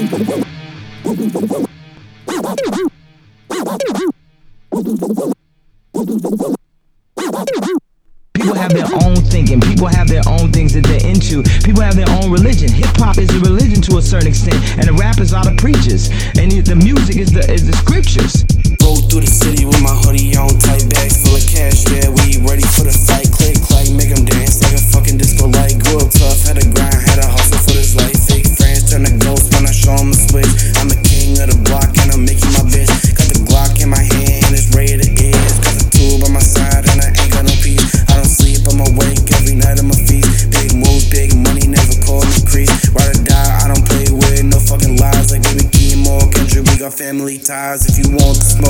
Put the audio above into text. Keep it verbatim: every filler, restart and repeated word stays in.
People have their own thinking, people have their own things that they're into, people have their own religion. Hip-hop is a religion to a certain extent, and the rappers are the preachers, and the music is the, is the scriptures. Roll through the city with my hoodie on, tight bags full of cash, yeah, we ready for the fight. Click, clack, make them dance like a fucking disco light. Grew up tough, had a grind, had a hustle for this life. Fake friends turn to ghosts when I show them the switch. I'm the king of the block and I'm making my bitch. Got the Glock in my hand and it's ready to is. Got the tool by my side and I ain't got no peace. I don't sleep, I'm awake every night, I'm a feast. Big moves, big money, never call me crease. Ride or die, I don't play with no fucking lies. Like Baby Keem or Kendrick, we got family ties. If you want the smoke,